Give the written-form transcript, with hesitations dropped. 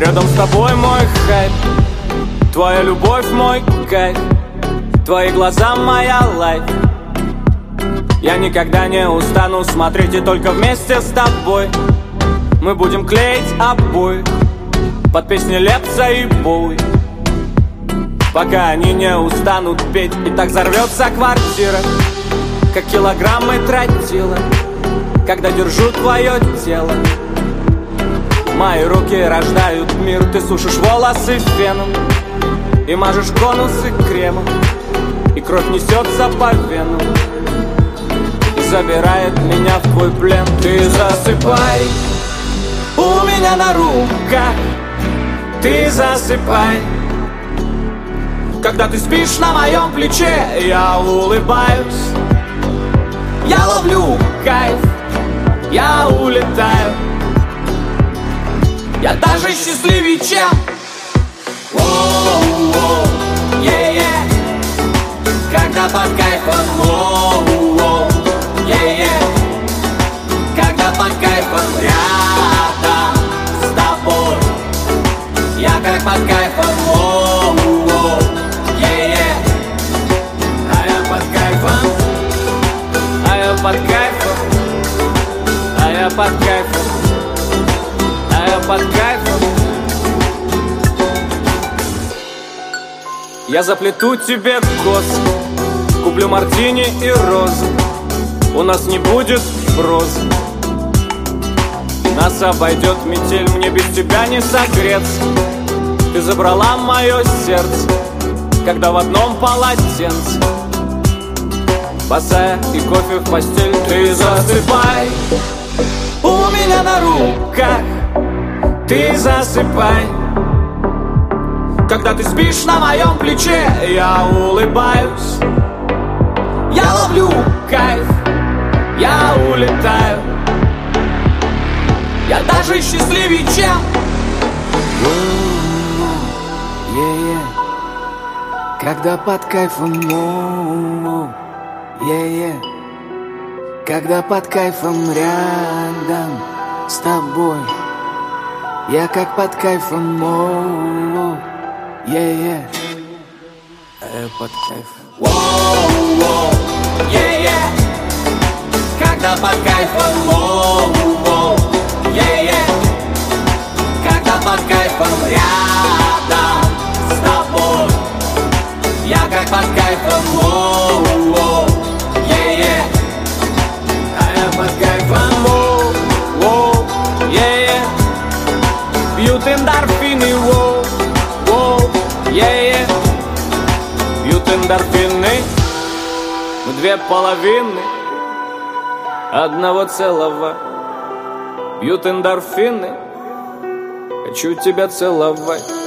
Рядом с тобой мой хайп, твоя любовь мой кайф, твои глаза моя лайф. Я никогда не устану смотреть, и только вместе с тобой мы будем клеить обои под песни Лепса и Боуи, пока они не устанут петь. И так взорвется квартира, как килограммы тротила, когда держу твое тело. Мои руки рождают мир, ты сушишь волосы феном и мажешь конусы кремом, и кровь несется по венам и забирает меня в твой плен. Ты засыпай у меня на руках, ты засыпай. Когда ты спишь на моем плече, я улыбаюсь, я ловлю кайф, я улетаю. Я даже счастливее, чем воу-воу, е-е. Когда под кайфом, воу-воу, е-е. Когда под кайфом рядом с тобой, я как под кайфом, воу-воу, е-е. А я под кайфом, а я под кайфом, а я под кайфом, а я под кайфом. Я заплету тебе косы, куплю мартини и розы. У нас не будет прозы, нас обойдет метель, мне без тебя не согреться. Ты забрала мое сердце, когда в одном полотенце, босая и кофе в постель. Ты засыпай у меня на руках, ты засыпай. Когда ты спишь на моем плече, я улыбаюсь, я ловлю кайф, я улетаю. Я даже счастливее, чем yeah. Когда под кайфом, yeah. Когда под кайфом рядом с тобой, я как под кайфом, yeah. А я под кайфом, воу-воу, е-е. Когда под кайфом, воу-воу, е-е. Когда под кайфом рядом с тобой, я как под кайфом, воу-воу, е-е. А я под кайфом, воу-воу, е-е. Пьют эндорфины, воу-воу, е-е. Пьют эндорфины, мы две половины одного целого. Пьют эндорфины, хочу тебя целовать.